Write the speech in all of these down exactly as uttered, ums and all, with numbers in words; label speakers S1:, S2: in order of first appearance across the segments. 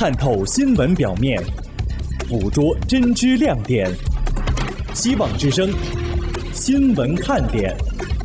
S1: 探透新闻表面，捕捉真知亮点。希望之声，新闻看点。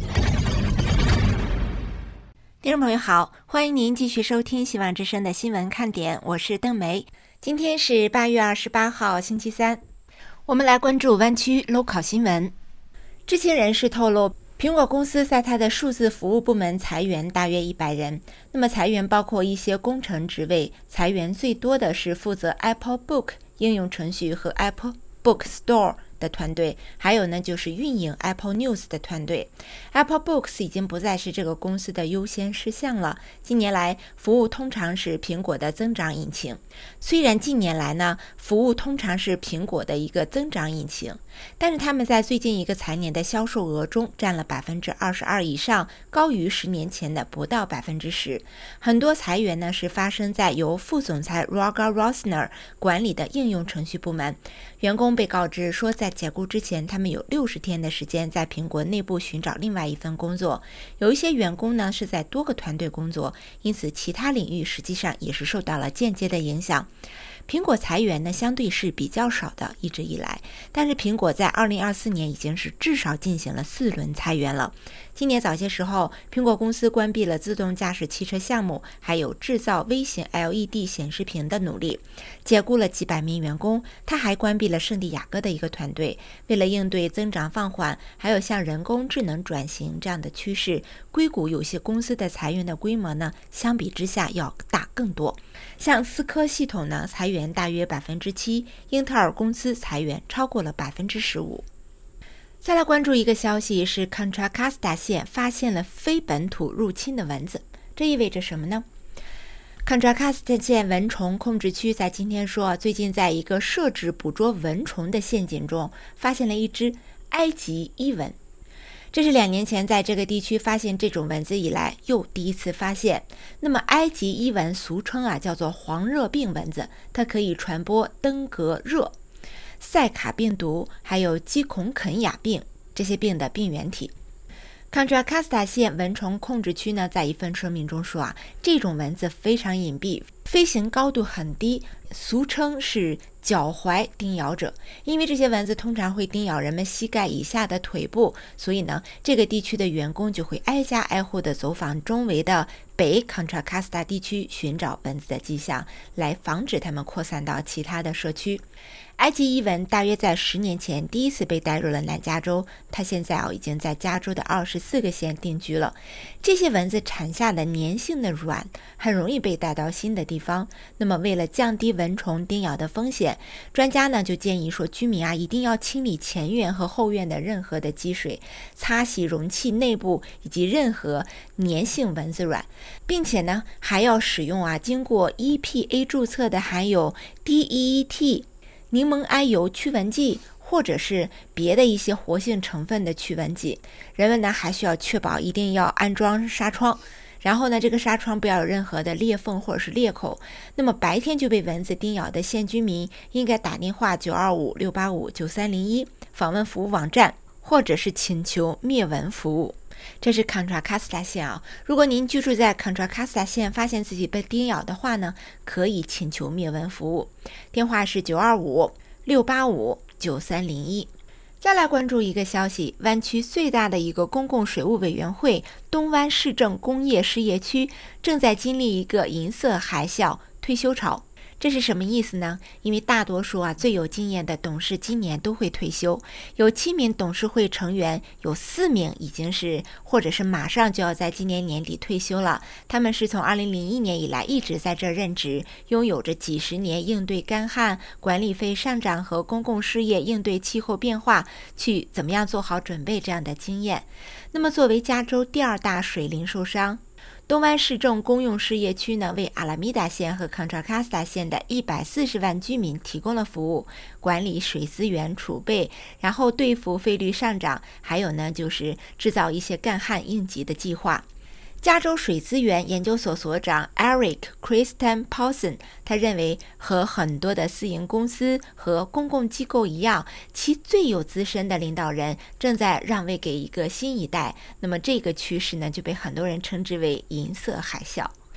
S2: 听众朋友好，欢迎您继续收听希望之声的新闻看点，我是邓梅。今天是八月二十八号星期三，我们来关注湾区 local 新闻。知情人士透露，苹果公司在它的数字服务部门裁员大约一百人，那么裁员包括一些工程职位，裁员最多的是负责 Apple Book 应用程序和 Apple Book Store的团队，还有呢就是运营 Apple News 的团队。 Apple Books 已经不再是这个公司的优先事项了。近年来服务通常是苹果的增长引擎，虽然近年来呢服务通常是苹果的一个增长引擎，但是他们在最近一个财年的销售额中占了 百分之二十二 以上，高于十年前的不到 百分之十。 很多裁员呢是发生在由副总裁 Roger Rosner 管理的应用程序部门。员工被告知说，在解雇之前他们有六十天的时间在苹果内部寻找另外一份工作。有一些员工呢是在多个团队工作，因此其他领域实际上也是受到了间接的影响。苹果裁员呢相对是比较少的，一直以来，但是苹果在二零二四年已经是至少进行了四轮裁员了。今年早些时候，苹果公司关闭了自动驾驶汽车项目，还有制造微型 L E D 显示屏的努力，解雇了几百名员工。他还关闭了圣地亚哥的一个团队。为了应对增长放缓，还有像人工智能转型这样的趋势，硅谷有些公司的裁员的规模呢，相比之下要大更多。像思科系统呢，裁员大约 百分之七， 英特尔公司裁员超过了 百分之十五。 再来关注一个消息，是 Contra Costa 县发现了非本土入侵的蚊子。这意味着什么呢？ Contra Costa 县蚊虫控制区在今天说，最近在一个设置捕捉蚊虫的陷阱中发现了一只埃及伊蚊。这是两年前在这个地区发现这种蚊子以来又第一次发现。那么埃及伊蚊俗称啊叫做黄热病蚊子，它可以传播登革热、塞卡病毒还有基孔肯雅病这些病的病原体。Contra Costa 县蚊虫控制区呢，在一份声明中说啊，这种蚊子非常隐蔽，飞行高度很低，俗称是脚踝叮咬者。因为这些蚊子通常会叮咬人们膝盖以下的腿部，所以呢，这个地区的员工就会挨家挨户的走访周围的北 Contra Costa 地区，寻找蚊子的迹象，来防止它们扩散到其他的社区。埃及伊蚊大约在十年前第一次被带入了南加州，它现在啊已经在加州的二十四个县定居了。这些蚊子产下的粘性的卵很容易被带到新的地方，那么为了降低蚊虫叮咬的风险，专家呢就建议说，居民啊一定要清理前院和后院的任何的积水，擦洗容器内部以及任何粘性蚊子卵，并且呢还要使用啊经过 E P A 注册的含有 D E E T柠檬桉油驱蚊剂，或者是别的一些活性成分的驱蚊剂。人们呢还需要确保一定要安装纱窗，然后呢这个纱窗不要有任何的裂缝或者是裂口。那么白天就被蚊子叮咬的县居民应该打电话九二五六八五九三零一，访问服务网站，或者是请求灭蚊服务。这是 Contra Costa 县啊，如果您居住在 Contra Costa 县，发现自己被叮咬的话呢，可以请求灭蚊服务，电话是九二五六八五九三零一。再来关注一个消息，湾区最大的一个公共水务委员会东湾市政工业事业区正在经历一个银色海啸退休潮。这是什么意思呢？因为大多数啊最有经验的董事今年都会退休，有七名董事会成员，有四名已经是或者是马上就要在今年年底退休了。他们是从二零零一年以来一直在这任职，拥有着几十年应对干旱、管理费上涨和公共事业应对气候变化去怎么样做好准备这样的经验。那么作为加州第二大水零售商，东湾市政公用事业区呢，为阿拉米达县和 Contra Costa 县的一百四十万居民提供了服务，管理水资源储备，然后对付费率上涨，还有呢就是制造一些干旱应急的计划。加州水资源研究所所长 Eric Kristen Paulson 他认为，和很多的私营公司和公共机构一样，其最有资深的领导人正在让位给一个新一代。那么这个趋势呢，就被很多人称之为银色海啸。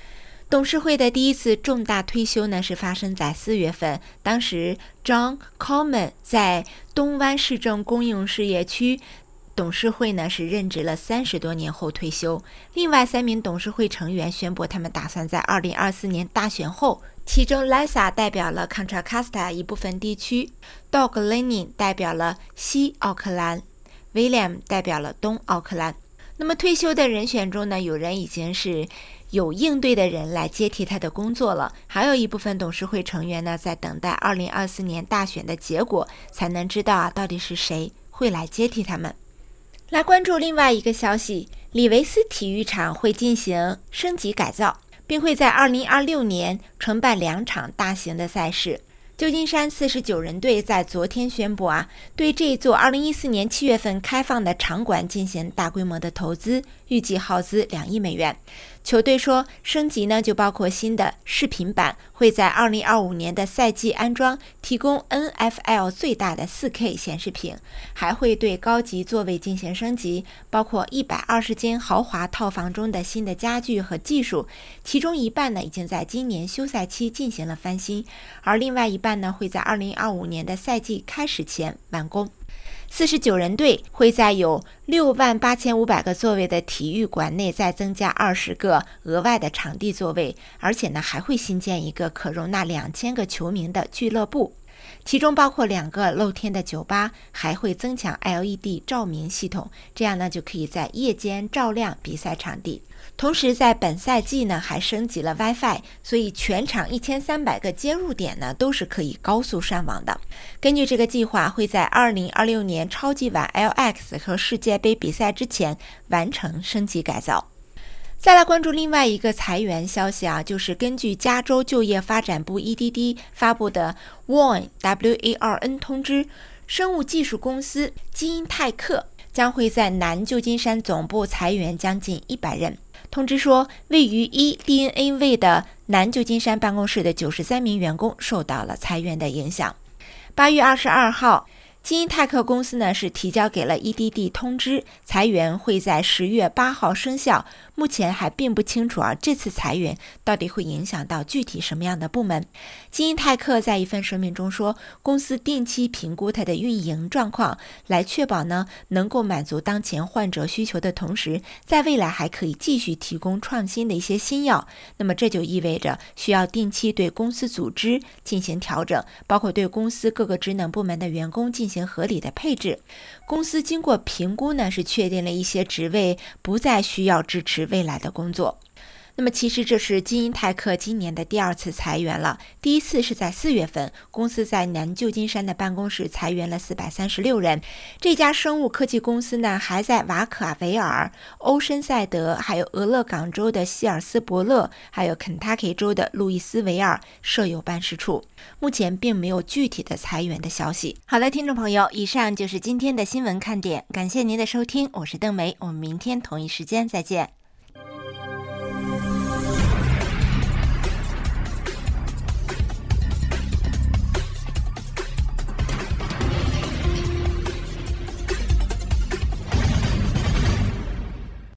S2: 董事会的第一次重大退休呢，是发生在四月份。当时 John Coleman 在东湾市政公用事业区董事会呢是任职了三十多年后退休。另外三名董事会成员宣布，他们打算在二零二四年大选后，其中 Lisa 代表了 Contra Costa 一部分地区， Doug Lenin 代表了西奥克兰， William 代表了东奥克兰。那么退休的人选中呢，有人已经是有应对的人来接替他的工作了，还有一部分董事会成员呢，在等待二零二四年大选的结果，才能知道啊，到底是谁会来接替他们。来关注另外一个消息，李维斯体育场会进行升级改造，并会在二零二六年承办两场大型的赛事。旧金山四十九人队在昨天宣布啊，对这座二零一四年七月份开放的场馆进行大规模的投资，预计耗资两亿美元。球队说，升级呢就包括新的视频板，会在二零二五年的赛季安装，提供 N F L 最大的 四K 显示屏，还会对高级座位进行升级，包括一百二十间豪华套房中的新的家具和技术，其中一半呢已经在今年休赛期进行了翻新，而另外一半呢会在二零二五年的赛季开始前完工。四十九人队会在有六万八千五百个座位的体育馆内再增加二十个额外的场地座位，而且呢还会新建一个可容纳两千个球迷的俱乐部，其中包括两个露天的酒吧，还会增强 L E D 照明系统，这样呢就可以在夜间照亮比赛场地。同时在本赛季呢还升级了 WiFi， 所以全场一千三百个接入点呢都是可以高速上网的。根据这个计划，会在二零二六年超级碗 L X 和世界杯比赛之前完成升级改造。再来关注另外一个裁员消息啊，就是根据加州就业发展部 E D D 发布的 Warn W A R N 通知，生物技术公司基因泰克将会在南旧金山总部裁员将近一百人。通知说，位于一 D N A 位的南旧金山办公室的九十三名员工受到了裁员的影响。八月二十二号，基因泰克公司呢是提交给了 E D D 通知，裁员会在十月八号生效。目前还并不清楚啊，这次裁员到底会影响到具体什么样的部门。基因泰克在一份声明中说，公司定期评估它的运营状况，来确保呢能够满足当前患者需求的同时，在未来还可以继续提供创新的一些新药。那么这就意味着需要定期对公司组织进行调整，包括对公司各个职能部门的员工进行合理的配置。公司经过评估呢，是确定了一些职位不再需要支持未来的工作。那么其实这是基因泰克今年的第二次裁员了，第一次是在四月份，公司在南旧金山的办公室裁员了四百三十六人。这家生物科技公司呢，还在瓦卡维尔、欧申赛德，还有俄勒冈州的希尔斯伯勒，还有肯塔基州的路易斯维尔设有办事处。目前并没有具体的裁员的消息。好了，听众朋友，以上就是今天的新闻看点，感谢您的收听，我是邓梅，我们明天同一时间再见。